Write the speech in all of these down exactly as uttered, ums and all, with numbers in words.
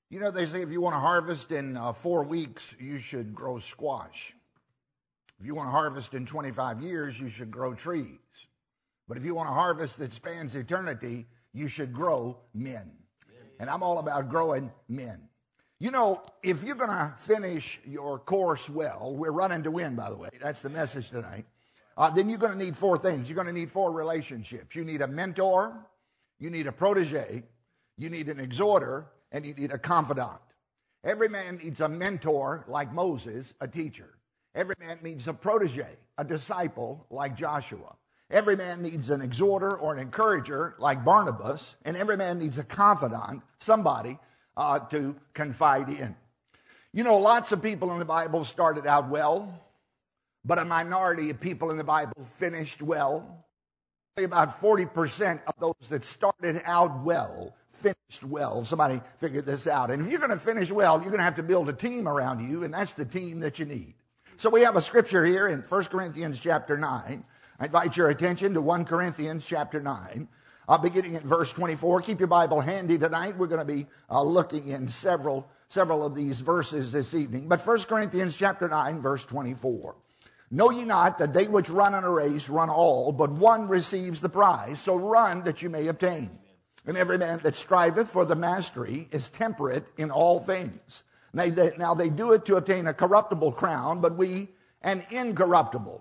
You know, they say if you want to harvest in uh, four weeks, you should grow squash. If you want to harvest in twenty-five years, you should grow trees. But if you want to harvest that spans eternity, you should grow men. And I'm all about growing men. You know, if you're going to finish your course well, we're running to win, by the way. That's the message tonight. Uh, then you're going to need four things. You're going to need four relationships. You need a mentor, you need a protege, you need an exhorter, and you need a confidant. Every man needs a mentor like Moses, a teacher. Every man needs a protege, a disciple like Joshua. Every man needs an exhorter or an encourager like Barnabas. And every man needs a confidant, somebody uh, to confide in. You know, lots of people in the Bible started out well, but a minority of people in the Bible finished well. About forty percent of those that started out well finished well. Somebody figured this out. And if you're going to finish well, you're going to have to build a team around you, and that's the team that you need. So we have a scripture here in First Corinthians chapter nine. I invite your attention to First Corinthians chapter nine, uh, beginning at verse twenty-four. Keep your Bible handy tonight. We're going to be uh, looking in several, several of these verses this evening. But First Corinthians chapter nine, verse twenty-four. Know ye not that they which run in a race run all, but one receives the prize? So run that you may obtain. And every man that striveth for the mastery is temperate in all things. Now they, now they do it to obtain a corruptible crown, but we an incorruptible.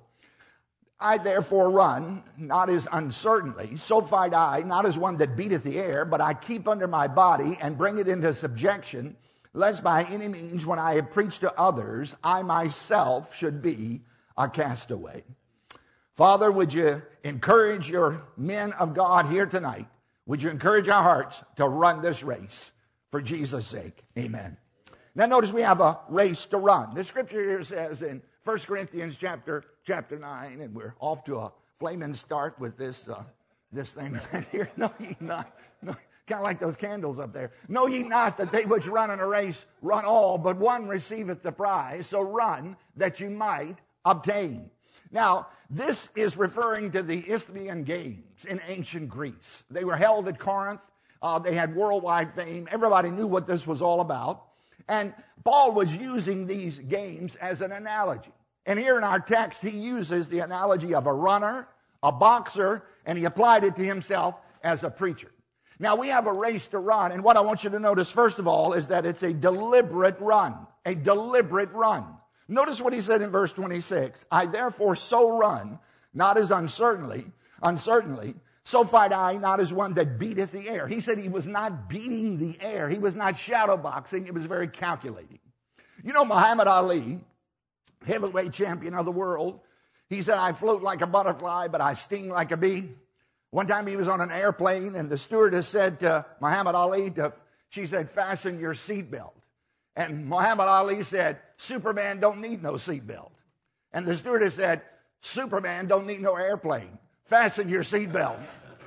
I therefore run, not as uncertainly, so fight I, not as one that beateth the air, but I keep under my body and bring it into subjection, lest by any means when I have preached to others, I myself should be a castaway. Father, would you encourage your men of God here tonight? Would you encourage our hearts to run this race for Jesus' sake? Amen. Now notice we have a race to run. The scripture here says in First Corinthians chapter chapter nine, and we're off to a flaming start with this uh, this thing right here. Know ye not, no, kind of like those candles up there. Know ye not that they which run in a race run all, but one receiveth the prize. So run that you might obtain. Now, this is referring to the Isthmian Games in ancient Greece. They were held at Corinth. Uh, they had worldwide fame. Everybody knew what this was all about. And Paul was using these games as an analogy. And here in our text, he uses the analogy of a runner, a boxer, and he applied it to himself as a preacher. Now, we have a race to run, and what I want you to notice, first of all, is that it's a deliberate run, a deliberate run. Notice what he said in verse twenty-six. I therefore so run, not as uncertainly, uncertainly, so fight I, not as one that beateth the air. He said he was not beating the air. He was not shadow boxing. It was very calculating. You know, Muhammad Ali, heavyweight champion of the world, he said, I float like a butterfly, but I sting like a bee. One time he was on an airplane, and the stewardess said to Muhammad Ali, to, she said, fasten your seatbelt. And Muhammad Ali said, Superman don't need no seatbelt. And the stewardess said, Superman don't need no airplane. Fasten your seatbelt.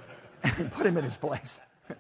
And put him in his place.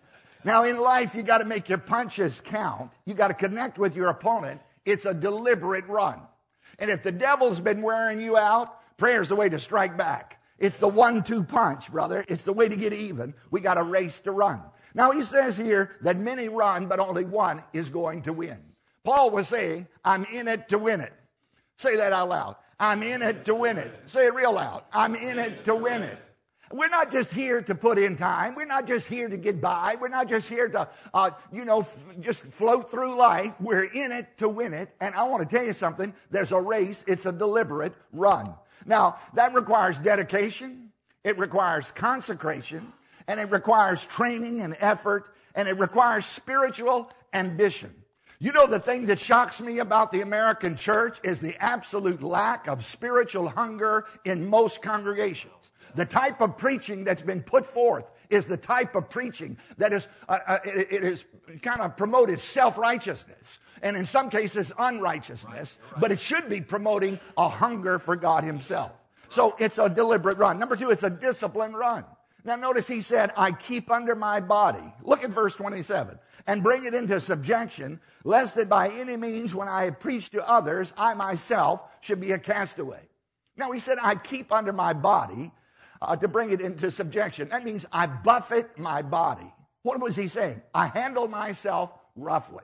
Now in life, you got to make your punches count. You got to connect with your opponent. It's a deliberate run. And if the devil's been wearing you out, prayer's the way to strike back. It's the one two punch, brother. It's the way to get even. We got a race to run. Now he says here that many run, but only one is going to win. Paul was saying, I'm in it to win it. Say that out loud. I'm in it to win it. Say it real loud. I'm in it to win it. We're not just here to put in time. We're not just here to get by. We're not just here to, uh, you know, f- just float through life. We're in it to win it. And I want to tell you something. There's a race. It's a deliberate run. Now, that requires dedication. It requires consecration. And it requires training and effort. And it requires spiritual ambition. You know, the thing that shocks me about the American church is the absolute lack of spiritual hunger in most congregations. The type of preaching that's been put forth is the type of preaching that is, uh, uh, it, it is kind of promoted self-righteousness and in some cases unrighteousness, but it should be promoting a hunger for God himself. So it's a deliberate run. Number two, it's a disciplined run. Now notice he said, I keep under my body. Look at verse twenty-seven. And bring it into subjection, lest that by any means when I have preached to others, I myself should be a castaway. Now he said, I keep under my body uh, to bring it into subjection. That means I buffet my body. What was he saying? I handle myself roughly.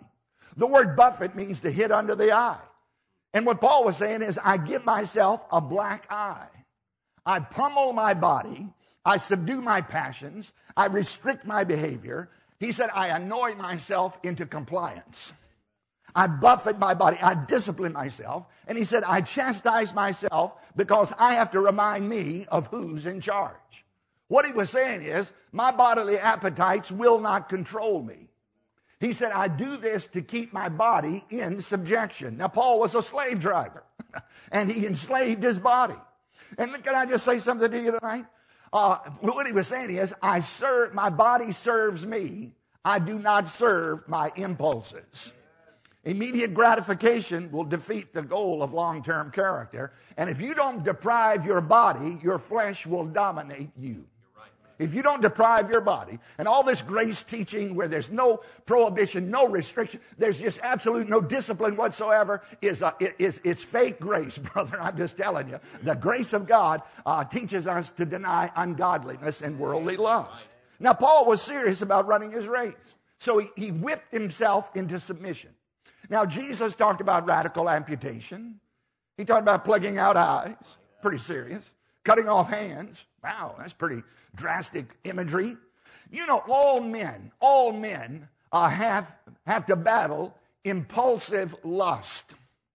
The word buffet means to hit under the eye. And what Paul was saying is, I give myself a black eye. I pummel my body. I subdue my passions. I restrict my behavior. He said, I annoy myself into compliance. I buffet my body. I discipline myself. And he said, I chastise myself because I have to remind me of who's in charge. What he was saying is, my bodily appetites will not control me. He said, I do this to keep my body in subjection. Now, Paul was a slave driver, and he enslaved his body. And can I just say something to you tonight? Uh, what he was saying is, I serve, my body serves me. I do not serve my impulses. Immediate gratification will defeat the goal of long-term character. And if you don't deprive your body, your flesh will dominate you. If you don't deprive your body, and all this grace teaching where there's no prohibition, no restriction, there's just absolute no discipline whatsoever, is, uh, is it's fake grace, brother. I'm just telling you. The grace of God uh, teaches us to deny ungodliness and worldly lust. Now, Paul was serious about running his race. So he, he whipped himself into submission. Now, Jesus talked about radical amputation. He talked about plugging out eyes. Pretty serious. Cutting off hands. Wow, that's pretty drastic imagery. You know, all men, all men uh, have, have to battle impulsive lust.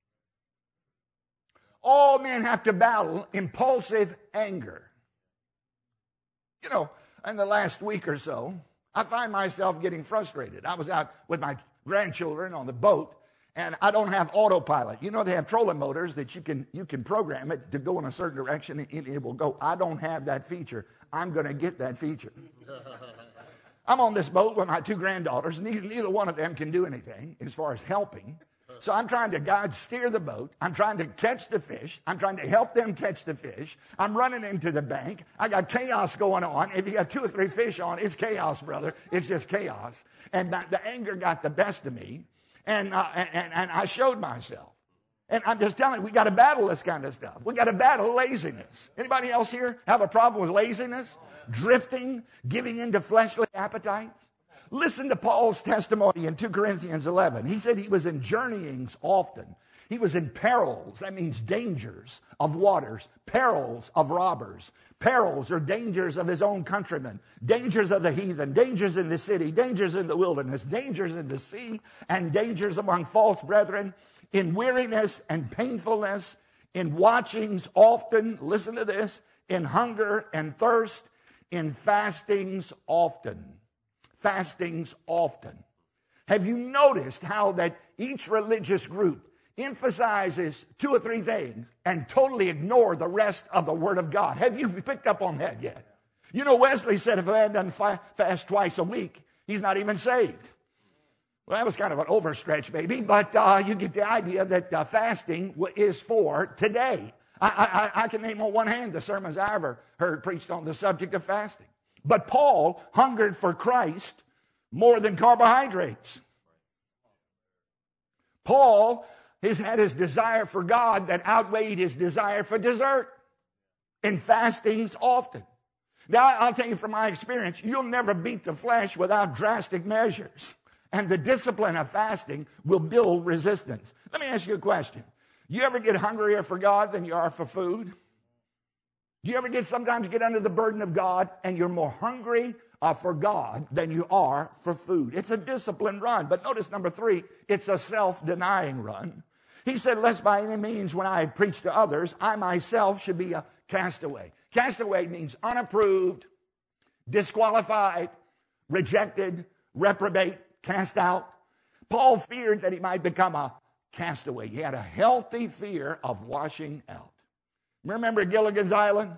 All men have to battle impulsive anger. You know, in the last week or so, I find myself getting frustrated. I was out with my grandchildren on the boat, and I don't have autopilot. You know, they have trolling motors that you can you can program it to go in a certain direction, and it will go. I don't have that feature. I'm going to get that feature. I'm on this boat with my two granddaughters. Neither, neither one of them can do anything as far as helping. So I'm trying to guide, steer the boat. I'm trying to catch the fish. I'm trying to help them catch the fish. I'm running into the bank. I got chaos going on. If you got two or three fish on, it's chaos, brother. It's just chaos. And the anger got the best of me. And, uh, and, and I showed myself. And I'm just telling you, we got to battle this kind of stuff. We got to battle laziness. Anybody else here have a problem with laziness? Drifting, giving into fleshly appetites? Listen to Paul's testimony in two Corinthians eleven. He said he was in journeyings often. He was in perils. That means dangers of waters, perils of robbers, perils or dangers of his own countrymen, dangers of the heathen, dangers in the city, dangers in the wilderness, dangers in the sea, and dangers among false brethren, in weariness and painfulness, in watchings often, listen to this, in hunger and thirst, in fastings often. Fastings often. Have you noticed how that each religious group emphasizes two or three things and totally ignore the rest of the Word of God? Have you picked up on that yet? You know, Wesley said if a man doesn't fa- fast twice a week, he's not even saved. Well, that was kind of an overstretch, maybe, but uh, you get the idea that uh, fasting is for today. I, I, I can name on one hand the sermons I ever heard preached on the subject of fasting. But Paul hungered for Christ more than carbohydrates. Paul has had his desire for God that outweighed his desire for dessert. In fastings often. Now, I'll tell you from my experience, you'll never beat the flesh without drastic measures. And the discipline of fasting will build resistance. Let me ask you a question. You ever get hungrier for God than you are for food? Do you ever get sometimes get under the burden of God and you're more hungry uh, for God than you are for food? It's a disciplined run. But notice number three, it's a self-denying run. He said, lest by any means when I preach to others, I myself should be a castaway. Castaway means unapproved, disqualified, rejected, reprobate, cast out. Paul feared that he might become a castaway. He had a healthy fear of washing out. Remember Gilligan's Island?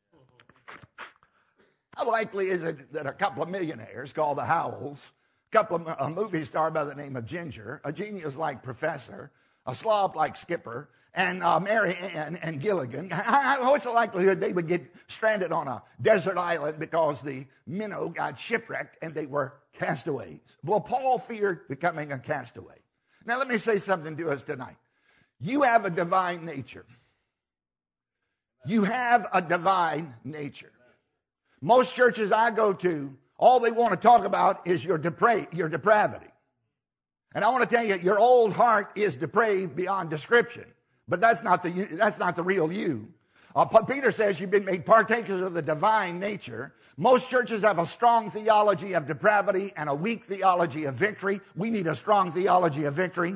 How likely is it that a couple of millionaires called the Howells, a couple of a movie star by the name of Ginger, a genius like Professor, a slob like Skipper, and uh, Mary Ann and Gilligan, what's the likelihood they would get stranded on a desert island because the minnow got shipwrecked and they were castaways? Well, Paul feared becoming a castaway. Now, let me say something to us tonight. You have a divine nature. You have a divine nature. Most churches I go to, all they want to talk about is your depra- your depravity. And I want to tell you, your old heart is depraved beyond description. But that's not the, that's not the real you. Uh, Peter says you've been made partakers of the divine nature. Most churches have a strong theology of depravity and a weak theology of victory. We need a strong theology of victory.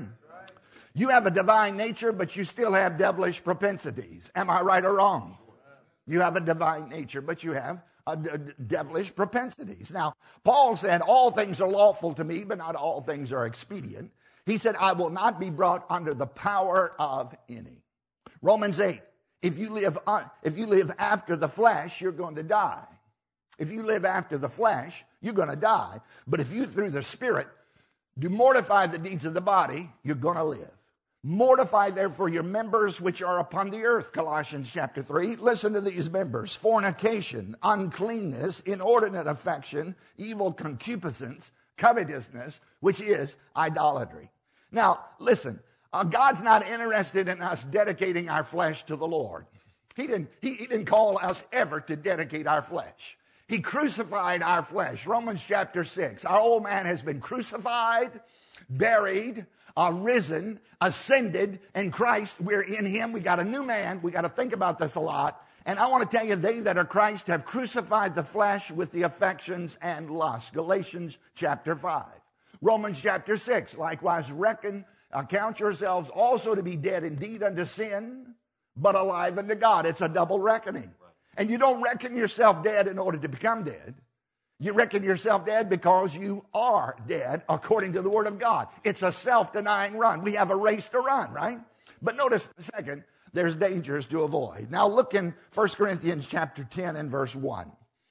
You have a divine nature, but you still have devilish propensities. Am I right or wrong? You have a divine nature, but you have a d- d- devilish propensities. Now, Paul said, all things are lawful to me, but not all things are expedient. He said, I will not be brought under the power of any. Romans eight, if you live, un- if you live after the flesh, you're going to die. If you live after the flesh, you're going to die. But if you, through the Spirit, do mortify the deeds of the body, you're going to live. Mortify therefore your members which are upon the earth, Colossians chapter three. Listen to these members: fornication, uncleanness, inordinate affection, evil concupiscence, covetousness, which is idolatry. Now, listen, uh, God's not interested in us dedicating our flesh to the Lord. He didn't, he, he didn't call us ever to dedicate our flesh. He crucified our flesh. Romans chapter six. Our old man has been crucified, buried, Uh, risen, ascended, and Christ, we're in him. We got a new man. We got to think about this a lot. And I want to tell you, they that are Christ have crucified the flesh with the affections and lusts. Galatians chapter five. Romans chapter six. Likewise, reckon, account yourselves also to be dead indeed unto sin, but alive unto God. It's a double reckoning. And you don't reckon yourself dead in order to become dead. You reckon yourself dead because you are dead according to the Word of God. It's a self-denying run. We have a race to run, right? But notice, second, there's dangers to avoid. Now look in First Corinthians chapter ten and verse one.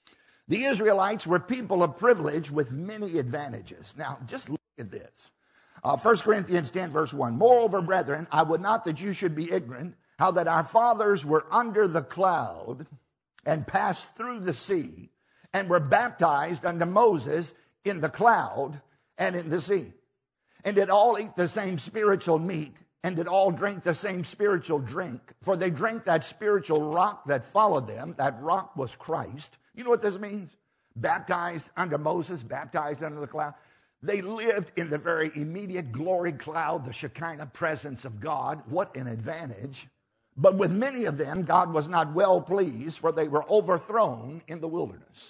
The Israelites were people of privilege with many advantages. Now just look at this. Uh, First Corinthians ten verse one. Moreover, brethren, I would not that you should be ignorant how that our fathers were under the cloud and passed through the sea, and were baptized unto Moses in the cloud and in the sea. And did all eat the same spiritual meat, and did all drink the same spiritual drink. For they drank that spiritual rock that followed them. That rock was Christ. You know what this means? Baptized under Moses, baptized under the cloud. They lived in the very immediate glory cloud, the Shekinah presence of God. What an advantage. But with many of them, God was not well pleased, for they were overthrown in the wilderness.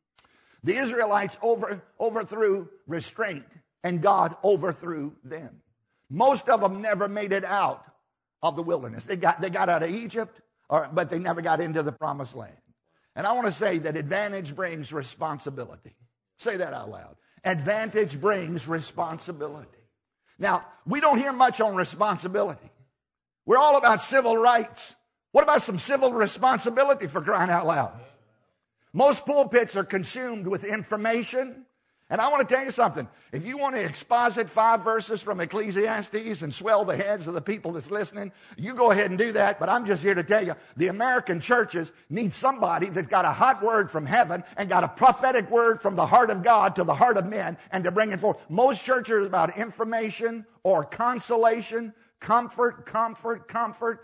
The Israelites over, overthrew restraint, and God overthrew them. Most of them never made it out of the wilderness. They got, they got out of Egypt, or, but they never got into the promised land. And I want to say that advantage brings responsibility. Say that out loud. Advantage brings responsibility. Now, we don't hear much on responsibility. We're all about civil rights. What about some civil responsibility, for crying out loud? Most pulpits are consumed with information. And I want to tell you something. If you want to exposit five verses from Ecclesiastes and swell the heads of the people that's listening, you go ahead and do that. But I'm just here to tell you, the American churches need somebody that's got a hot word from heaven and got a prophetic word from the heart of God to the heart of men, and to bring it forth. Most churches are about information or consolation, comfort, comfort, comfort.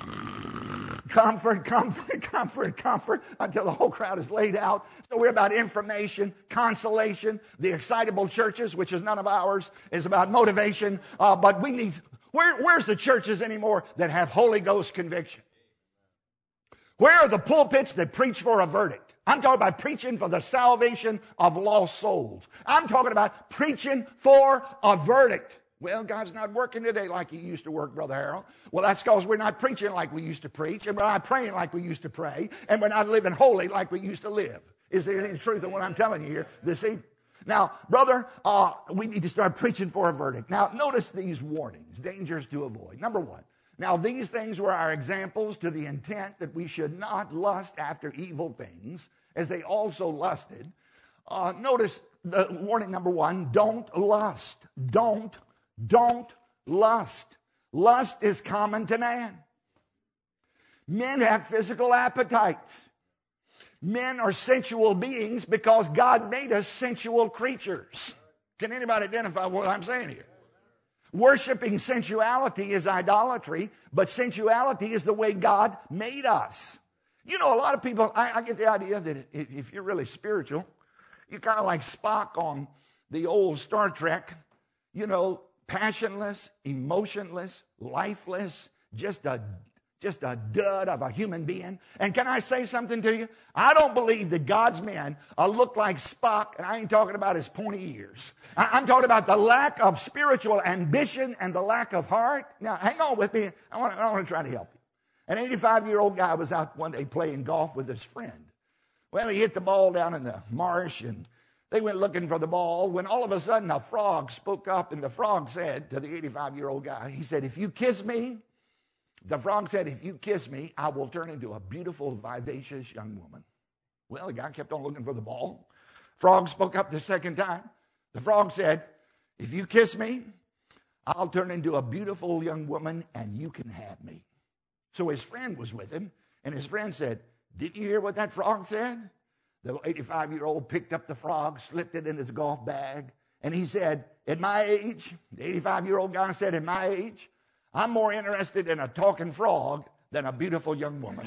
Comfort, comfort, comfort, comfort, until the whole crowd is laid out. So we're about information, consolation. The excitable churches, which is none of ours, is about motivation. Uh, but we need, where, where's the churches anymore that have Holy Ghost conviction? Where are the pulpits that preach for a verdict? I'm talking about preaching for the salvation of lost souls. I'm talking about preaching for a verdict. Well, God's not working today like he used to work, Brother Harold. Well, that's because we're not preaching like we used to preach, and we're not praying like we used to pray, and we're not living holy like we used to live. Is there any truth in what I'm telling you here this evening? Now, brother, uh, we need to start preaching for a verdict. Now, notice these warnings, dangers to avoid. Number one, now these things were our examples to the intent that we should not lust after evil things, as they also lusted. Uh, notice the warning number one, don't lust. Don't Don't lust. Lust is common to man. Men have physical appetites. Men are sensual beings because God made us sensual creatures. Can anybody identify what I'm saying here? Worshiping sensuality is idolatry, but sensuality is the way God made us. You know, a lot of people, I, I get the idea that if you're really spiritual, you're kind of like Spock on the old Star Trek. You know, passionless, emotionless, lifeless, just a just a dud of a human being. And can I say something to you? I don't believe that God's men uh, look like Spock, and I ain't talking about his pointy ears. I, I'm talking about the lack of spiritual ambition and the lack of heart. Now, hang on with me. I want, I want to try to help you. An eighty-five-year-old guy was out one day playing golf with his friend. Well, he hit the ball down in the marsh, and they went looking for the ball when all of a sudden a frog spoke up, and the frog said to the eighty-five-year-old guy, he said, if you kiss me, the frog said, if you kiss me, I will turn into a beautiful, vivacious young woman. Well, the guy kept on looking for the ball. Frog spoke up the second time. The frog said, if you kiss me, I'll turn into a beautiful young woman, and you can have me. So his friend was with him, and his friend said, did you hear what that frog said? The eighty-five-year-old picked up the frog, slipped it in his golf bag, and he said, at my age, the eighty-five-year-old guy said, at my age, I'm more interested in a talking frog than a beautiful young woman.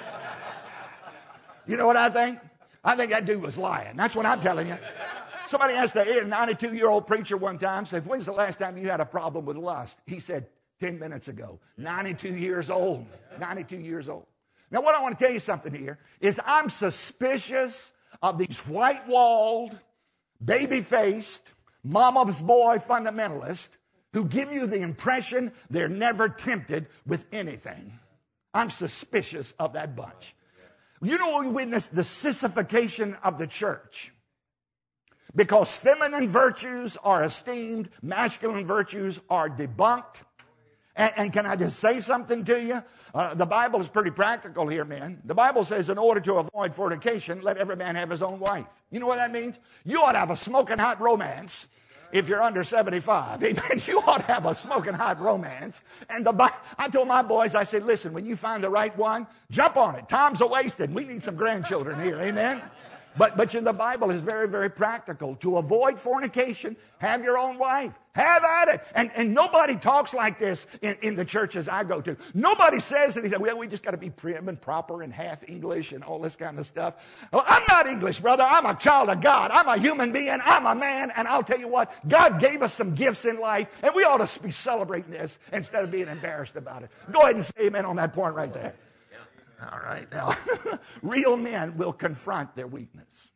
You know what I think? I think that dude was lying. That's what I'm telling you. Somebody asked a ninety-two-year-old preacher one time, said, when's the last time you had a problem with lust? He said, ten minutes ago. ninety-two years old. ninety-two years old. Now, what I want to tell you something here is I'm suspicious of these white-walled, baby-faced, mama's boy fundamentalists who give you the impression they're never tempted with anything. I'm suspicious of that bunch. You know, we witnessed the sissification of the church. Because feminine virtues are esteemed, masculine virtues are debunked. And, and can I just say something to you? Uh, the Bible is pretty practical here, man. The Bible says in order to avoid fornication, let every man have his own wife. You know what that means? You ought to have a smoking hot romance if you're under seventy-five. Amen. You ought to have a smoking hot romance. And the I told my boys, I said, listen, when you find the right one, jump on it. Time's a-wasted. We need some grandchildren here. Amen. But, but you know, the Bible is very, very practical. To avoid fornication, have your own wife. Have at it. And, and nobody talks like this in, in the churches I go to. Nobody says anything. Well, we just got to be prim and proper and half English and all this kind of stuff. Well, I'm not English, brother. I'm a child of God. I'm a human being. I'm a man. And I'll tell you what, God gave us some gifts in life, and we ought to be celebrating this instead of being embarrassed about it. Go ahead and say amen on that point right there. All right, now, real men will confront their weakness.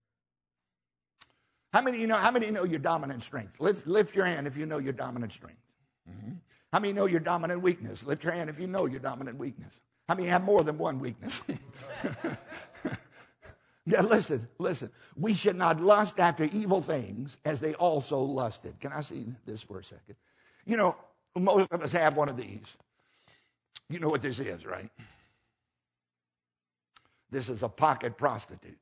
How many of you know, how many of you know your dominant strength? Lift, lift your hand if you know your dominant strength. Mm-hmm. How many know your dominant weakness? Lift your hand if you know your dominant weakness. How many have more than one weakness? Yeah, listen, listen. We should not lust after evil things as they also lusted. Can I see this for a second? You know, most of us have one of these. You know what this is, right? This is a pocket prostitute.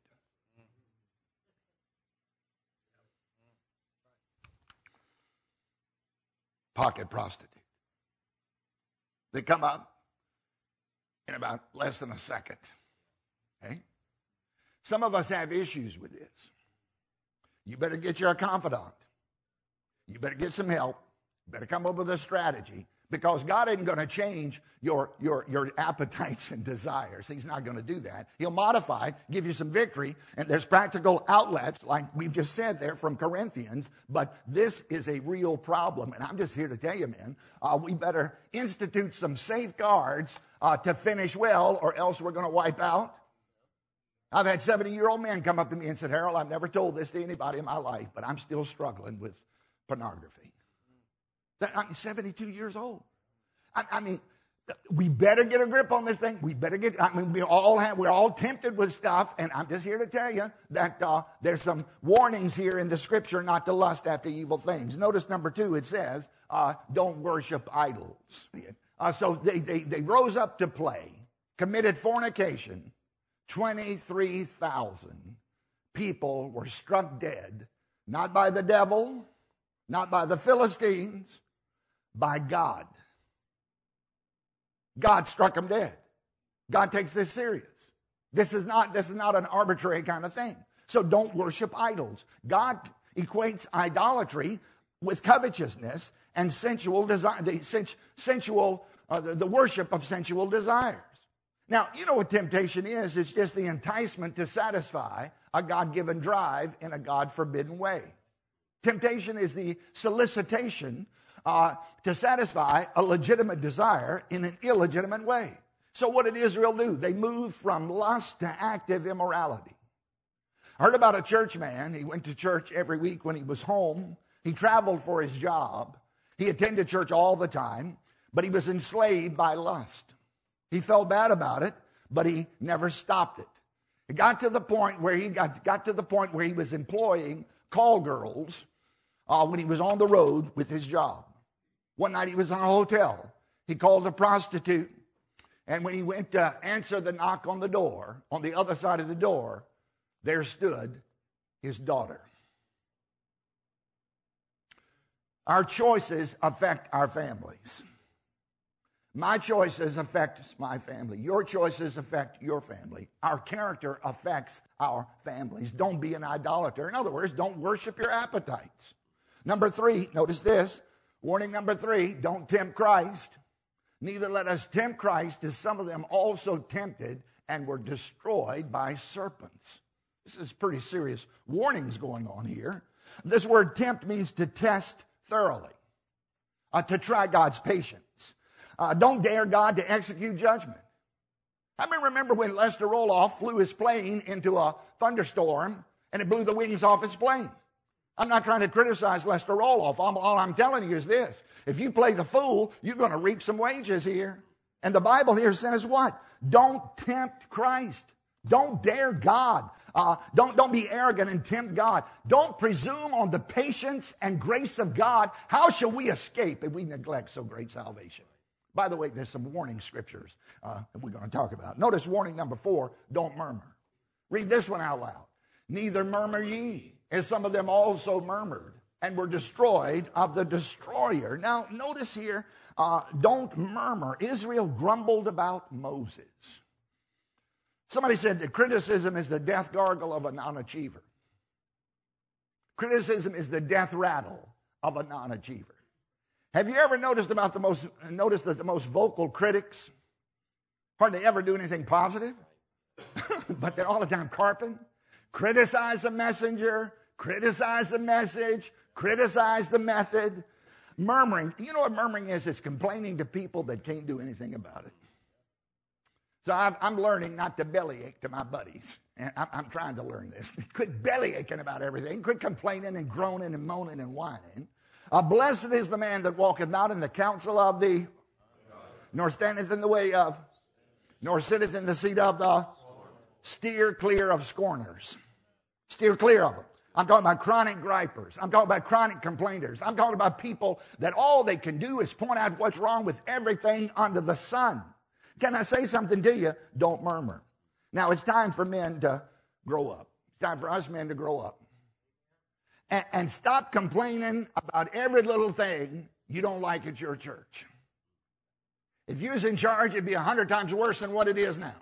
Pocket prostitute. They come up in about less than a second. Okay? Some of us have issues with this. You better get your confidant. You better get some help. You better come up with a strategy. Because God isn't going to change your, your, your appetites and desires. He's not going to do that. He'll modify, give you some victory, and there's practical outlets, like we've just said there from Corinthians, but this is a real problem, and I'm just here to tell you, man, uh, we better institute some safeguards uh, to finish well, or else we're going to wipe out. I've had seventy-year-old men come up to me and said, Harold, I've never told this to anybody in my life, but I'm still struggling with pornography. I'm seventy-two years old. I, I mean, we better get a grip on this thing. We better get, I mean, we all have, we're all tempted with stuff, and I'm just here to tell you that uh, there's some warnings here in the scripture not to lust after evil things. Notice number two, it says, uh, don't worship idols. Uh, so they, they, they rose up to play, committed fornication. twenty-three thousand people were struck dead, not by the devil, not by the Philistines, by God. God struck them dead. God takes this serious. This is not, this is not an arbitrary kind of thing. So don't worship idols. God equates idolatry with covetousness and sensual desire, the sens- sensual, uh, the, the worship of sensual desires. Now, you know what temptation is? It's just the enticement to satisfy a God-given drive in a God-forbidden way. Temptation is the solicitation uh, to satisfy a legitimate desire in an illegitimate way. So what did Israel do? They moved from lust to active immorality. I heard about a church man. He went to church every week when he was home. He traveled for his job. He attended church all the time, but he was enslaved by lust. He felt bad about it, but he never stopped it. It got to the point where he got, got to the point where he was employing call girls uh, when he was on the road with his job. One night he was in a hotel. He called a prostitute, and when he went to answer the knock on the door, on the other side of the door, there stood his daughter. Our choices affect our families. My choices affect my family. Your choices affect your family. Our character affects our families. Don't be an idolater. In other words, don't worship your appetites. Number three, notice this. Warning number three, don't tempt Christ. Neither let us tempt Christ, as some of them also tempted and were destroyed by serpents. This is pretty serious warnings going on here. This word tempt means to test thoroughly, uh, to try God's patience. Uh, don't dare God to execute judgment. I mean, remember when Lester Roloff flew his plane into a thunderstorm and it blew the wings off his plane? I'm not trying to criticize Lester Roloff. I'm, all I'm telling you is this. If you play the fool, you're going to reap some wages here. And the Bible here says what? Don't tempt Christ. Don't dare God. Uh, don't, don't be arrogant and tempt God. Don't presume on the patience and grace of God. How shall we escape if we neglect so great salvation? By the way, there's some warning scriptures uh, that we're going to talk about. Notice warning number four, don't murmur. Read this one out loud. Neither murmur ye, as some of them also murmured, and were destroyed of the destroyer. Now, notice here, uh, don't murmur. Israel grumbled about Moses. Somebody said that criticism is the death gargle of a non-achiever. Criticism is the death rattle of a non-achiever. Have you ever noticed about the most noticed that the most vocal critics hardly ever do anything positive? But they're all the time carping. Criticize the messenger, criticize the message, criticize the method. Murmuring. You know what murmuring is? It's complaining to people that can't do anything about it. So I've, I'm learning not to bellyache to my buddies. And I'm, I'm trying to learn this. Quit bellyaching about everything. Quit complaining and groaning and moaning and whining. Uh, blessed is the man that walketh not in the counsel of the, nor standeth in the way of, nor sitteth in the seat of the. Steer clear of scorners. Steer clear of them. I'm talking about chronic gripers. I'm talking about chronic complainers. I'm talking about people that all they can do is point out what's wrong with everything under the sun. Can I say something to you? Don't murmur. Now, it's time for men to grow up. It's time for us men to grow up. And, and stop complaining about every little thing you don't like at your church. If you was in charge, it'd be a hundred times worse than what it is now.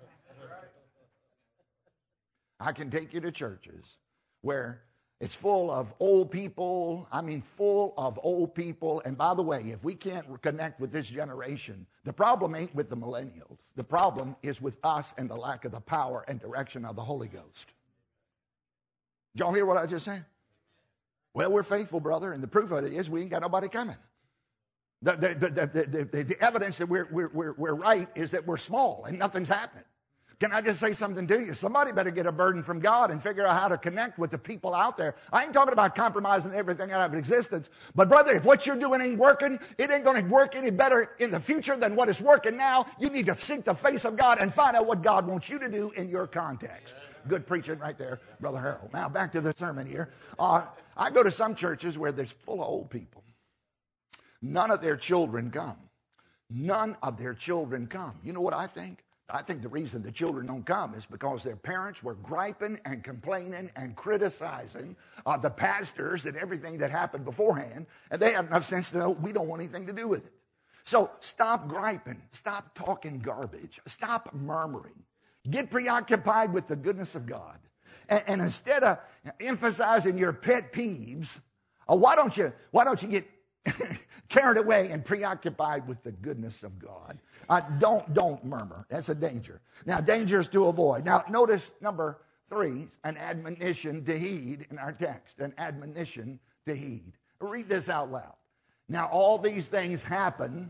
I can take you to churches where it's full of old people. I mean, full of old people. And by the way, if we can't connect with this generation, the problem ain't with the millennials. The problem is with us and the lack of the power and direction of the Holy Ghost. Did y'all hear what I just said? Well, we're faithful, brother, and the proof of it is we ain't got nobody coming. The, the, the, the, the, the evidence that we're, we're, we're right is that we're small and nothing's happening. Can I just say something to you? Somebody better get a burden from God and figure out how to connect with the people out there. I ain't talking about compromising everything out of existence. But brother, if what you're doing ain't working, it ain't going to work any better in the future than what is working now. You need to seek the face of God and find out what God wants you to do in your context. Good preaching right there, Brother Harold. Now back to the sermon here. Uh, I go to some churches where there's full of old people. None of their children come. None of their children come. You know what I think? I think the reason the children don't come is because their parents were griping and complaining and criticizing uh, the pastors and everything that happened beforehand, and they have enough sense to know we don't want anything to do with it. So stop griping. Stop talking garbage. Stop murmuring. Get preoccupied with the goodness of God. And, and instead of emphasizing your pet peeves, uh, why don't you, why don't you get carried away and preoccupied with the goodness of God? Uh, don't, don't murmur. That's a danger. Now, dangers to avoid. Now, notice number three, an admonition to heed in our text. An admonition to heed. Read this out loud. Now, all these things happen.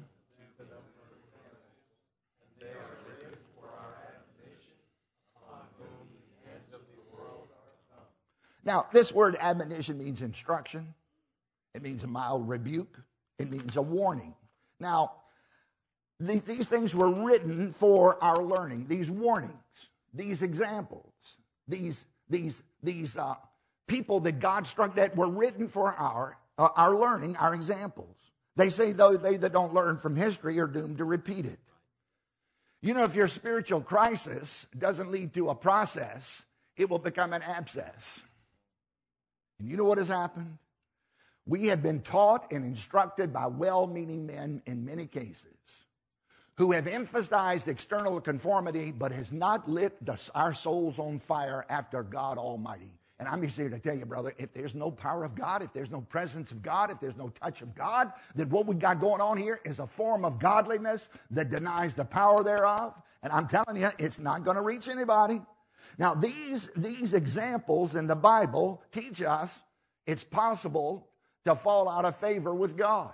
Now, this word admonition means instruction. It means a mild rebuke. It means a warning. Now, the, these things were written for our learning. These warnings, these examples, these these these uh, people that God struck dead were written for our uh, our learning, our examples. They say though they that don't learn from history are doomed to repeat it. You know, if your spiritual crisis doesn't lead to a process, it will become an abscess. And you know what has happened? We have been taught and instructed by well-meaning men in many cases who have emphasized external conformity but has not lit the, our souls on fire after God Almighty. And I'm just here to tell you, brother, if there's no power of God, if there's no presence of God, if there's no touch of God, then what we got going on here is a form of godliness that denies the power thereof. And I'm telling you, it's not going to reach anybody. Now, these, these examples in the Bible teach us it's possible to fall out of favor with God.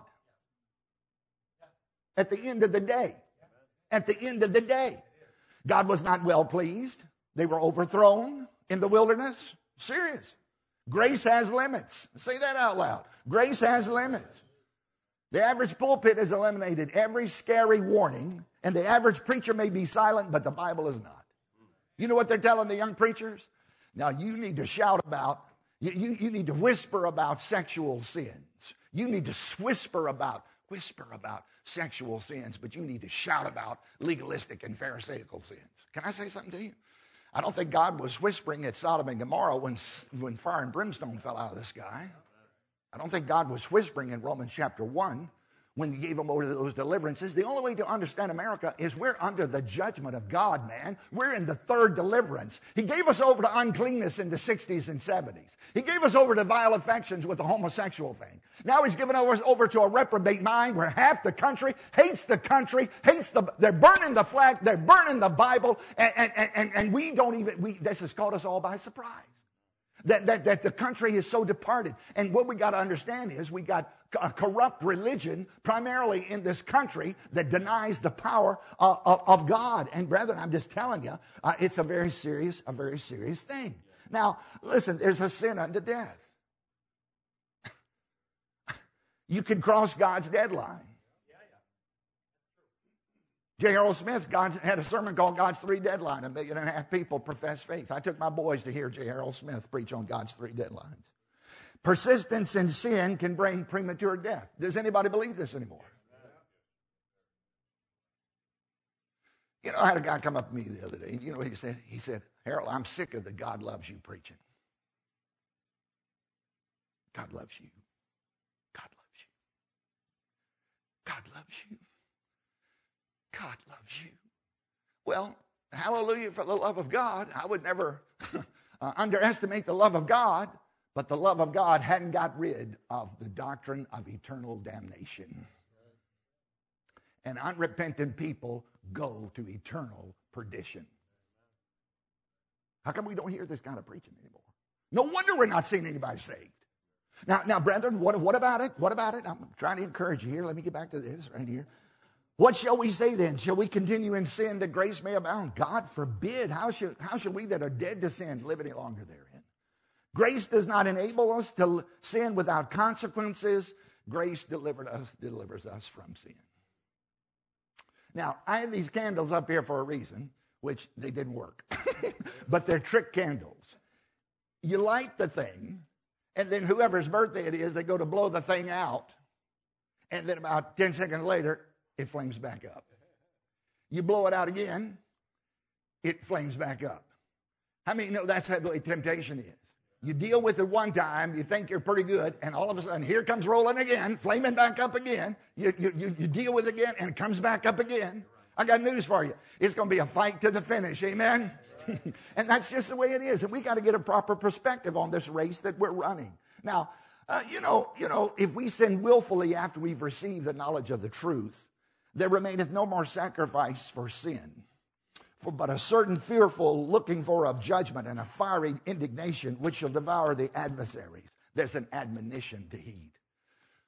At the end of the day, at the end of the day, God was not well pleased. They were overthrown in the wilderness. Serious. Grace has limits. Say that out loud. Grace has limits. The average pulpit has eliminated every scary warning, and the average preacher may be silent, but the Bible is not. You know what they're telling the young preachers? Now, you need to shout about, you, you, you need to whisper about sexual sins. You need to whisper about, whisper about sexual sins, but you need to shout about legalistic and pharisaical sins. Can I say something to you? I don't think God was whispering at Sodom and Gomorrah when, when fire and brimstone fell out of the sky. I don't think God was whispering in Romans chapter one when he gave them over to those deliverances. The only way to understand America is we're under the judgment of God, man. We're in the third deliverance. He gave us over to uncleanness in the sixties and seventies. He gave us over to vile affections with the homosexual thing. Now he's given us over to a reprobate mind where half the country hates the country, hates the, they're burning the flag, they're burning the Bible, and, and, and, and we don't even, we, this has caught us all by surprise. That, that, that the country is so departed. And what we got to understand is we got a corrupt religion primarily in this country that denies the power of, of, of God. And brethren, I'm just telling you, uh, it's a very serious, a very serious thing. Now, listen, there's a sin unto death. You can cross God's deadline. J. Earl Smith God, had a sermon called God's Three Deadline. A million and a half people profess faith. I took my boys to hear J. Earl Smith preach on God's three deadlines. Persistence in sin can bring premature death. Does anybody believe this anymore? You know, I had a guy come up to me the other day. You know what he said? He said, Harold, I'm sick of the God loves you preaching. God loves you. God loves you. God loves you. God loves you. Well, hallelujah for the love of God. I would never uh, underestimate the love of God, but the love of God hadn't got rid of the doctrine of eternal damnation. And unrepentant people go to eternal perdition. How come we don't hear this kind of preaching anymore? No wonder we're not seeing anybody saved. Now, now, brethren, what, what about it? What about it? I'm trying to encourage you here. Let me get back to this right here. What shall we say then? Shall we continue in sin that grace may abound? God forbid. How should, how should we that are dead to sin live any longer therein? Grace does not enable us to sin without consequences. Grace delivered us, delivers us from sin. Now, I have these candles up here for a reason, which they didn't work. But they're trick candles. You light the thing, and then whoever's birthday it is, they go to blow the thing out. And then about ten seconds later, it flames back up. You blow it out again, it flames back up. How many know that's how the way temptation is? You deal with it one time, you think you're pretty good, and all of a sudden, here comes rolling again, flaming back up again. You, you, you, you deal with it again, and it comes back up again. I got news for you. It's going to be a fight to the finish, amen? And that's just the way it is. And we got to get a proper perspective on this race that we're running. Now, uh, you know, you know, if we sin willfully after we've received the knowledge of the truth, there remaineth no more sacrifice for sin, for but a certain fearful looking for of judgment and a fiery indignation which shall devour the adversaries. There's an admonition to heed.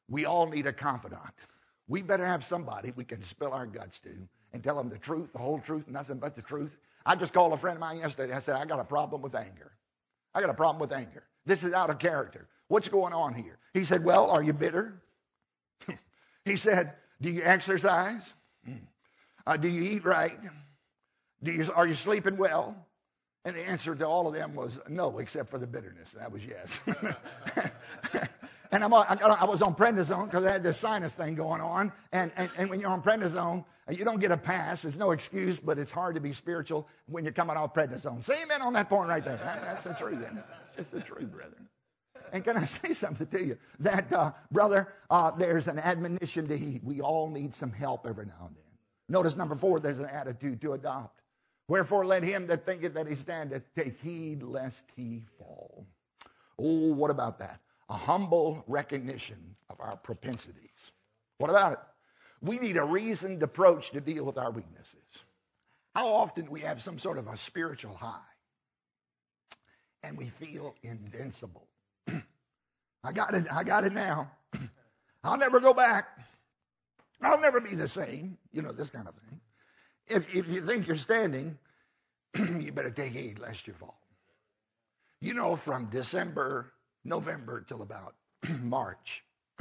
We all need a confidant. We better have somebody we can spill our guts to and tell them the truth, the whole truth, nothing but the truth. I just called a friend of mine yesterday. I said, I got a problem with anger. I got a problem with anger. This is out of character. What's going on here? He said, well, are you bitter? He said, do you exercise? Uh, do you eat right? Do you, are you sleeping well? And the answer to all of them was no, except for the bitterness. That was yes. And I'm, I, got, I was on prednisone because I had this sinus thing going on. And, and, and when you're on prednisone, you don't get a pass. There's no excuse, but it's hard to be spiritual when you're coming off prednisone. Say amen on that point right there. That, that's the truth, isn't it? It's just the truth, brethren. And can I say something to you? That, uh, brother, uh, there's an admonition to heed. We all need some help every now and then. Notice number four, there's an attitude to adopt. Wherefore let him that thinketh that he standeth take heed lest he fall. Oh, what about that? A humble recognition of our propensities. What about it? We need a reasoned approach to deal with our weaknesses. How often we have some sort of a spiritual high and we feel invincible. I got it, I got it now. I'll never go back. I'll never be the same. You know, this kind of thing. If, if you think you're standing, you better take heed lest you fall. You know, from December, November till about March,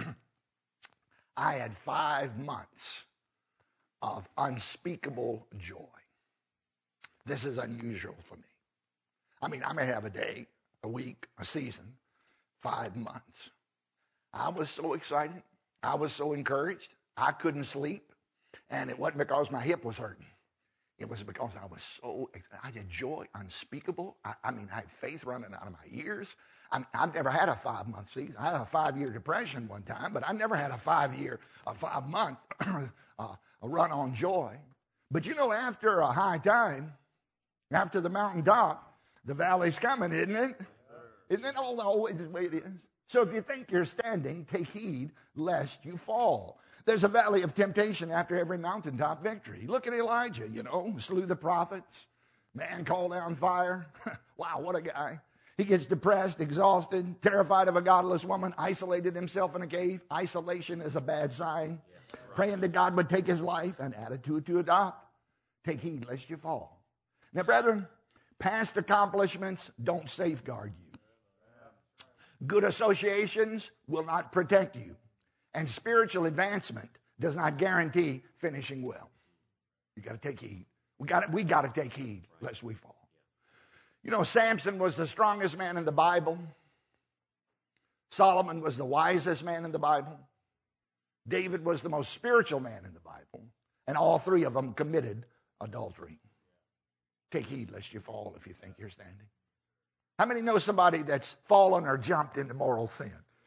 I had five months of unspeakable joy. This is unusual for me. I mean, I may have a day, a week, a season, five months. I was so excited. I was so encouraged. I couldn't sleep. And it wasn't because my hip was hurting. It was because I was so, I had joy unspeakable. I, I mean, I had faith running out of my ears. I, I've never had a five-month season. I had a five-year depression one time, but I never had a five-year, a five-month uh, a run on joy. But you know, after a high time, after the mountaintop, the valley's coming, isn't it? Isn't it all always the way it is? So if you think you're standing, take heed lest you fall. There's a valley of temptation after every mountaintop victory. Look at Elijah, you know, slew the prophets. Man called down fire. Wow, what a guy. He gets depressed, exhausted, terrified of a godless woman, isolated himself in a cave. Isolation is a bad sign. Yeah, right. Praying that God would take his life, an attitude to adopt. Take heed lest you fall. Now, brethren, past accomplishments don't safeguard you. Good associations will not protect you. And spiritual advancement does not guarantee finishing well. You got to take heed. We got we got to take heed lest we fall. You know, Samson was the strongest man in the Bible. Solomon was the wisest man in the Bible. David was the most spiritual man in the Bible. And all three of them committed adultery. Take heed lest you fall if you think you're standing. How many know somebody that's fallen or jumped into moral sin?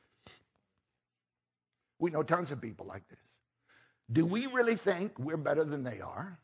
We know tons of people like this. Do we really think we're better than they are?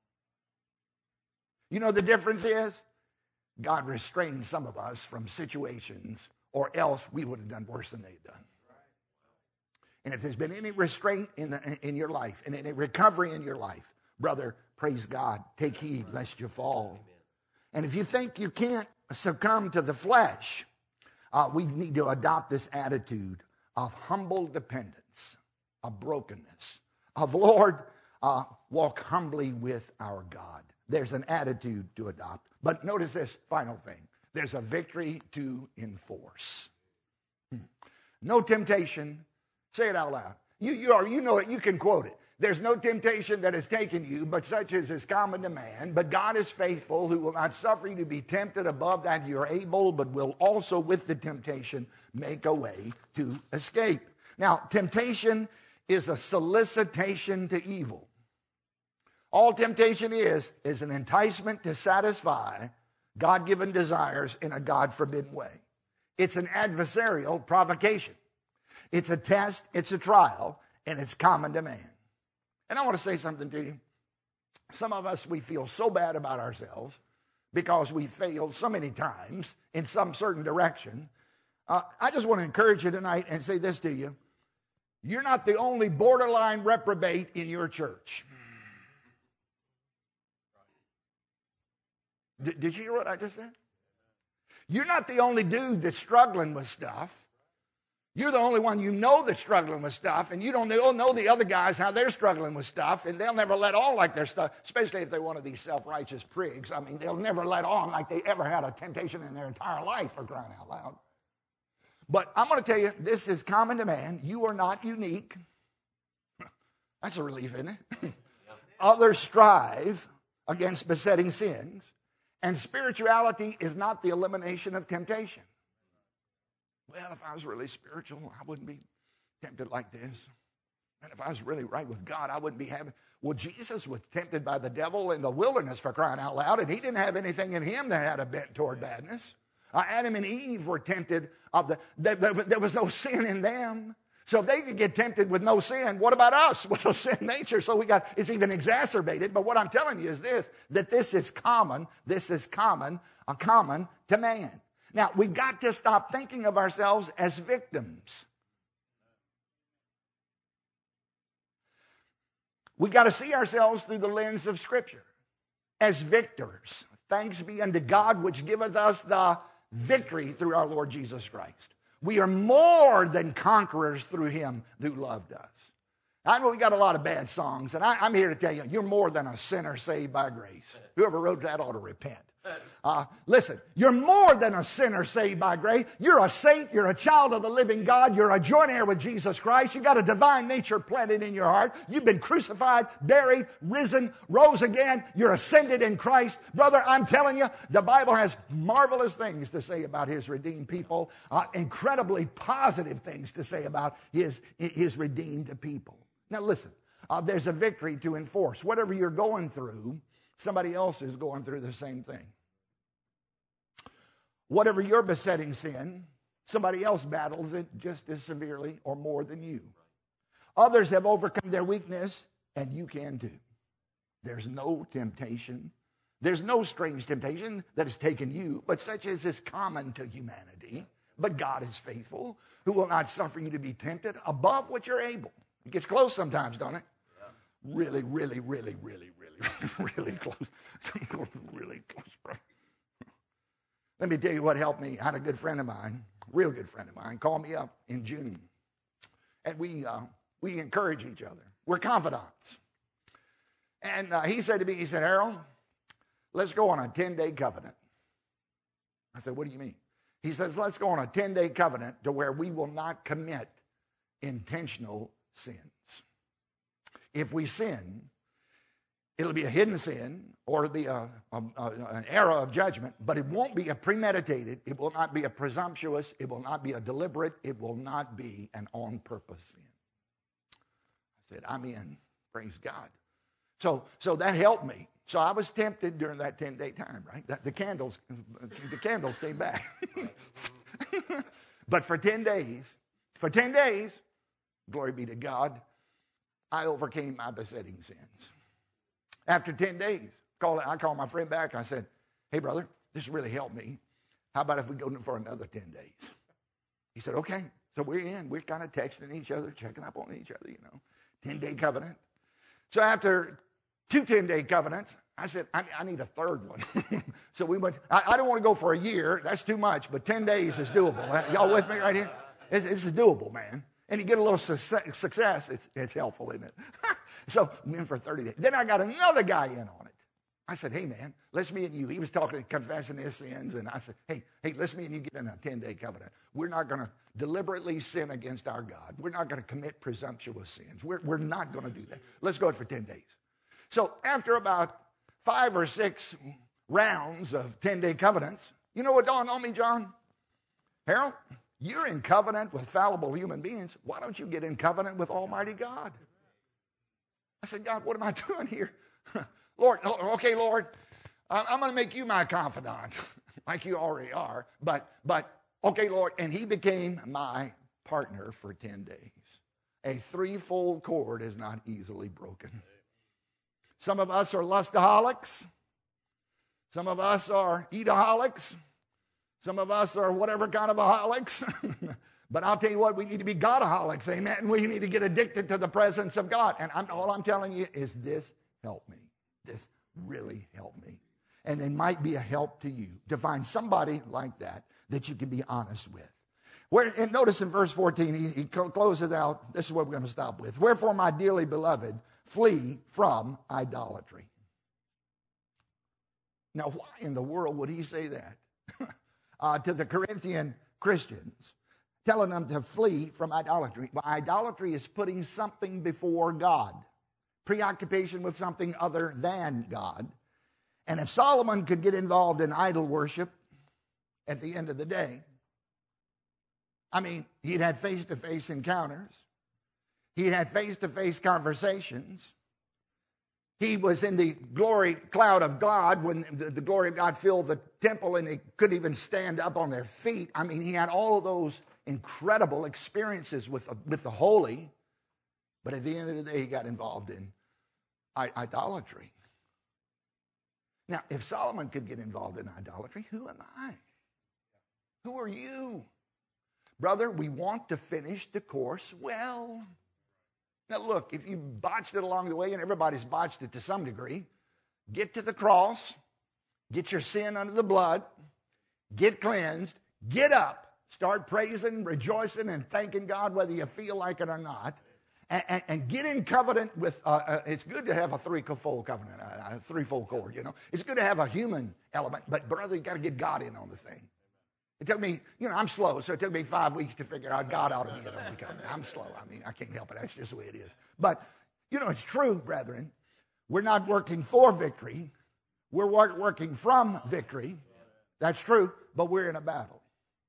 You know, the difference is God restrained some of us from situations, or else we would have done worse than they'd done. And if there's been any restraint in, the, in your life and any recovery in your life, brother, praise God. Take heed lest you fall. And if you think you can't succumb to the flesh, uh, we need to adopt this attitude of humble dependence, of brokenness, of Lord, uh, walk humbly with our God. There's an attitude to adopt. But notice this final thing. There's a victory to enforce. Hmm. No temptation. Say it out loud. You, you, are, you know it. You can quote it. There's no temptation that has taken you, but such as is common to man. But God is faithful, who will not suffer you to be tempted above that you're able, but will also with the temptation make a way to escape. Now, temptation is a solicitation to evil. All temptation is, is an enticement to satisfy God-given desires in a God-forbidden way. It's an adversarial provocation. It's a test, it's a trial, and it's common to man. And I want to say something to you. Some of us, we feel so bad about ourselves because we failed so many times in some certain direction. Uh, I just want to encourage you tonight and say this to you. You're not the only borderline reprobate in your church. D- did you hear what I just said? You're not the only dude that's struggling with stuff. You're the only one you know that's struggling with stuff, and you don't know the other guys how they're struggling with stuff, and they'll never let on like their stuff, especially if they're one of these self-righteous prigs. I mean, they'll never let on like they ever had a temptation in their entire life, for crying out loud. But I'm going to tell you, this is common to man. You are not unique. That's a relief, isn't it? Others strive against besetting sins, and spirituality is not the elimination of temptation. Well, if I was really spiritual, I wouldn't be tempted like this. And if I was really right with God, I wouldn't be having... Well, Jesus was tempted by the devil in the wilderness, for crying out loud, and he didn't have anything in him that had a bent toward badness. Uh, Adam and Eve were tempted of the... There, there, there was no sin in them. So if they could get tempted with no sin, what about us with a sin nature? So we got... It's even exacerbated. But what I'm telling you is this, that this is common. This is common, uh, common to man. Now, we've got to stop thinking of ourselves as victims. We've got to see ourselves through the lens of Scripture as victors. Thanks be unto God, which giveth us the victory through our Lord Jesus Christ. We are more than conquerors through him who loved us. I know we got a lot of bad songs, and I, I'm here to tell you, you're more than a sinner saved by grace. Whoever wrote that ought to repent. Uh, listen, you're more than a sinner saved by grace. You're a saint. You're a child of the living God. You're a joint heir with Jesus Christ. You got a divine nature planted in your heart. You've been crucified, buried, risen, rose again. You're ascended in Christ. Brother, I'm telling you, the Bible has marvelous things to say about his redeemed people, uh, incredibly positive things to say about his, his redeemed people. Now listen, uh, there's a victory to enforce. Whatever you're going through, somebody else is going through the same thing. Whatever your besetting sin, somebody else battles it just as severely or more than you. Others have overcome their weakness, and you can too. There's no temptation. There's no strange temptation that has taken you, but such as is common to humanity. But God is faithful, who will not suffer you to be tempted above what you're able. It gets close sometimes, don't it? Yeah. Really, really, really, really, really, really close. Really close, brother. Let me tell you what helped me. I had a good friend of mine, real good friend of mine, called me up in June. And we uh, we encourage each other. We're confidants. And uh, he said to me, he said, Harold, let's go on a ten-day covenant. I said, what do you mean? He says, let's go on a ten-day covenant to where we will not commit intentional sins. If we sin, it'll be a hidden sin, or it'll be a, a, a, an error of judgment, but it won't be a premeditated, it will not be a presumptuous, it will not be a deliberate, it will not be an on-purpose sin. I said, I'm in. Praise God. So, so that helped me. So I was tempted during that ten-day time, right? The, the candles, the candles came back. But for ten days, for ten days, glory be to God, I overcame my besetting sins. After ten days, call, I called my friend back. I said, hey, brother, this really helped me. How about if we go for another ten days? He said, okay. So we're in. We're kind of texting each other, checking up on each other, you know. ten-day covenant. So after two ten-day covenants, I said, I, I need a third one. So we went, I, I don't want to go for a year. That's too much, but ten days is doable. Y'all with me right here? It's, it's doable, man. And you get a little su- success, it's, it's helpful, isn't it? So we went for thirty days. Then I got another guy in on it. I said, hey, man, let's me and you. He was talking, confessing his sins. And I said, hey, hey, let's me and you get in a ten-day covenant. We're not going to deliberately sin against our God. We're not going to commit presumptuous sins. We're, we're not going to do that. Let's go for ten days. So after about five or six rounds of ten-day covenants, you know what dawned on me, John? Harold, you're in covenant with fallible human beings. Why don't you get in covenant with Almighty God? I said, God, what am I doing here? Lord, okay, Lord, I'm going to make you my confidant, like you already are. But, but, okay, Lord, and he became my partner for ten days. A threefold cord is not easily broken. Some of us are lustaholics. Some of us are eataholics. Some of us are whatever kind of aholics. But I'll tell you what, we need to be Godaholics, amen? We need to get addicted to the presence of God. And I'm, all I'm telling you is this helped me. This really helped me. And it might be a help to you to find somebody like that that you can be honest with. Where, and notice in verse fourteen, he, he closes out, this is what we're going to stop with. Wherefore, my dearly beloved, flee from idolatry. Now, why in the world would he say that uh, to the Corinthian Christians, telling them to flee from idolatry? Well, idolatry is putting something before God, preoccupation with something other than God. And if Solomon could get involved in idol worship at the end of the day, I mean, he'd had face-to-face encounters. He had face-to-face conversations. He was in the glory cloud of God when the, the glory of God filled the temple and they couldn't even stand up on their feet. I mean, he had all of those incredible experiences with, with the holy. But at the end of the day, he got involved in idolatry. Now, if Solomon could get involved in idolatry, who am I? Who are you? Brother, we want to finish the course well. Now look, if you botched it along the way, and everybody's botched it to some degree, get to the cross, get your sin under the blood, get cleansed, get up, start praising, rejoicing, and thanking God whether you feel like it or not, and, and, and get in covenant with, uh, uh, it's good to have a three-fold covenant, a, a threefold cord, you know. It's good to have a human element, but brother, you got to get God in on the thing. It took me, you know, I'm slow, so it took me five weeks to figure out God ought to be in on the covenant. I'm slow. I mean, I can't help it. That's just the way it is. But, you know, it's true, brethren. We're not working for victory. We're working from victory. That's true, but we're in a battle.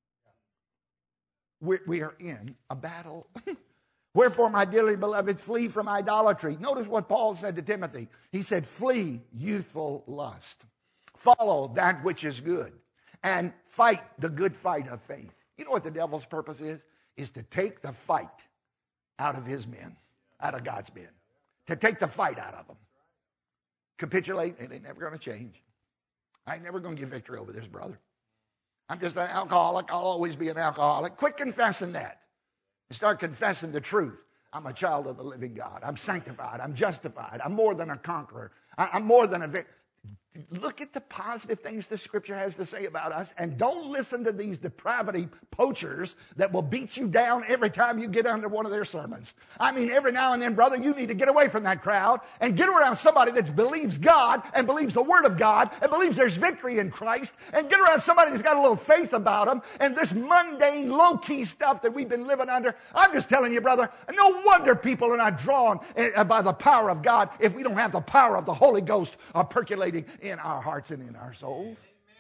We're, we are in a battle. Wherefore, my dearly beloved, flee from idolatry. Notice what Paul said to Timothy. He said, flee youthful lust. Follow that which is good. And fight the good fight of faith. You know what the devil's purpose is? Is to take the fight out of his men, out of God's men. To take the fight out of them. Capitulate, it ain't never going to change. I ain't never going to get victory over this, brother. I'm just an alcoholic. I'll always be an alcoholic. Quit confessing that. And start confessing the truth. I'm a child of the living God. I'm sanctified. I'm justified. I'm more than a conqueror. I'm more than a victor. Look at the positive things the Scripture has to say about us, and don't listen to these depravity poachers that will beat you down every time you get under one of their sermons. I mean, every now and then, brother, you need to get away from that crowd and get around somebody that believes God and believes the Word of God and believes there's victory in Christ, and get around somebody that's got a little faith about them, and this mundane, low-key stuff that we've been living under. I'm just telling you, brother, no wonder people are not drawn by the power of God if we don't have the power of the Holy Ghost uh, percolating in our hearts and in our souls.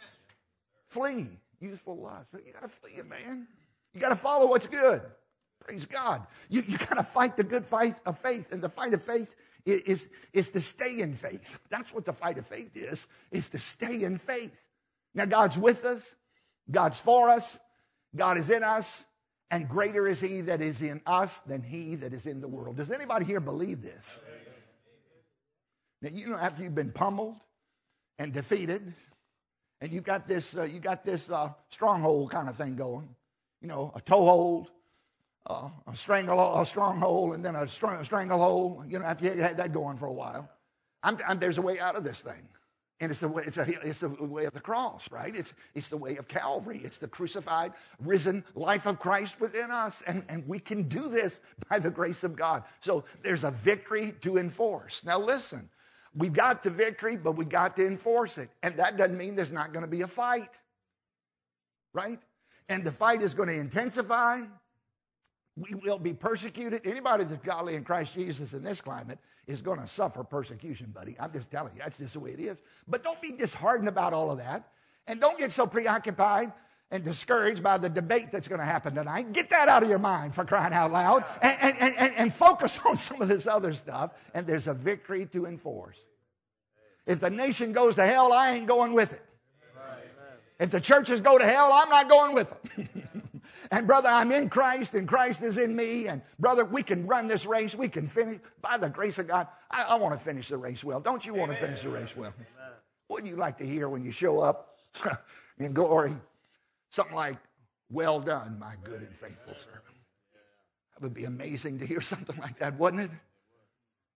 Flee youthful lust. You got to flee it, man. You got to follow what's good. Praise God. You, you got to fight the good fight of faith. And the fight of faith is, is, is to stay in faith. That's what the fight of faith is, is to stay in faith. Now, God's with us. God's for us. God is in us. And greater is he that is in us than he that is in the world. Does anybody here believe this? Now, you know, after you've been pummeled and defeated, and you've got this, uh, you got this uh, stronghold kind of thing going, you know, a toehold, uh, a strangle, a stronghold, and then a, str- a stranglehold. You know, after you had that going for a while, I'm, I'm, there's a way out of this thing, and it's the way, it's, a, it's the way of the cross, right? It's it's the way of Calvary. It's the crucified, risen life of Christ within us, and and we can do this by the grace of God. So there's a victory to enforce. Now listen. We've got the victory, but we got to enforce it. And that doesn't mean there's not going to be a fight. Right? And the fight is going to intensify. We will be persecuted. Anybody that's godly in Christ Jesus in this climate is going to suffer persecution, buddy. I'm just telling you, that's just the way it is. But don't be disheartened about all of that. And don't get so preoccupied and discouraged by the debate that's going to happen tonight. Get that out of your mind, for crying out loud, and, and, and, and focus on some of this other stuff, and there's a victory to enforce. If the nation goes to hell, I ain't going with it. If the churches go to hell, I'm not going with them. And brother, I'm in Christ, and Christ is in me, and brother, we can run this race, we can finish, by the grace of God. I, I want to finish the race well. Don't you want to finish the race well? Wouldn't you like to hear when you show up in glory? Something like, well done, my good and faithful servant. That would be amazing to hear something like that, wouldn't it?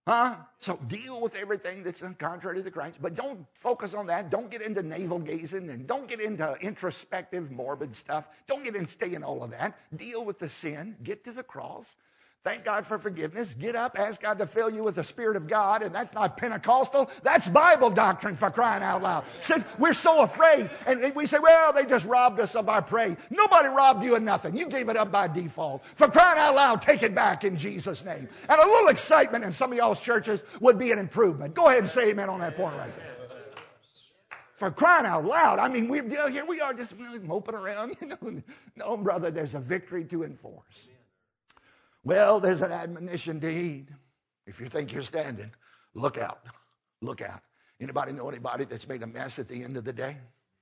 Huh? So deal with everything that's contrary to the Christ, but don't focus on that. Don't get into navel gazing and don't get into introspective, morbid stuff. Don't get in, stay in all of that. Deal with the sin. Get to the cross. Thank God for forgiveness. Get up, ask God to fill you with the Spirit of God, and that's not Pentecostal. That's Bible doctrine, for crying out loud. See, we're so afraid, and we say, well, they just robbed us of our prey. Nobody robbed you of nothing. You gave it up by default. For crying out loud, take it back in Jesus' name. And a little excitement in some of y'all's churches would be an improvement. Go ahead and say amen on that point right there. For crying out loud, I mean, we're, here we are just moping around. You know, no, brother, there's a victory to enforce. Well, there's an admonition to heed. If you think you're standing, look out. Look out. Anybody know anybody that's made a mess at the end of the day?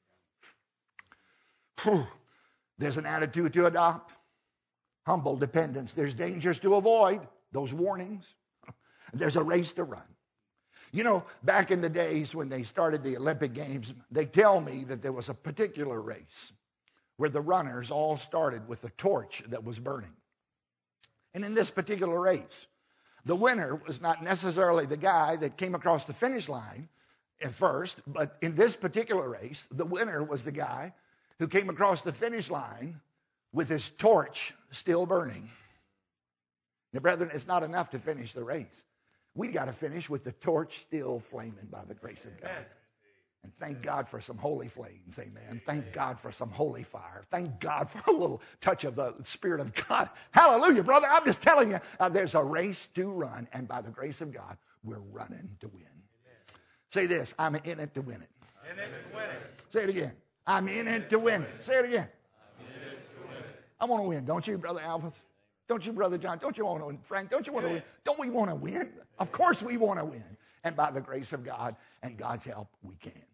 Whew. There's an attitude to adopt. Humble dependence. There's dangers to avoid. Those warnings. There's a race to run. You know, back in the days when they started the Olympic Games, they tell me that there was a particular race where the runners all started with a torch that was burning. And in this particular race, the winner was not necessarily the guy that came across the finish line at first, but in this particular race, the winner was the guy who came across the finish line with his torch still burning. Now, brethren, it's not enough to finish the race. We got to finish with the torch still flaming by the grace of God. And thank God for some holy flames, amen. Thank God for some holy fire. Thank God for a little touch of the Spirit of God. Hallelujah, brother. I'm just telling you, uh, there's a race to run, and by the grace of God, we're running to win. Amen. Say this, I'm in it to win it. In it to win it. Say it again. I'm in it to win it. Say it again. I'm in it to win it. I want to win, don't you, Brother Alphas? Don't you, Brother John? Don't you want to win, Frank? Don't you want to win? Don't we want to win? Of course we want to win. And by the grace of God and God's help, we can.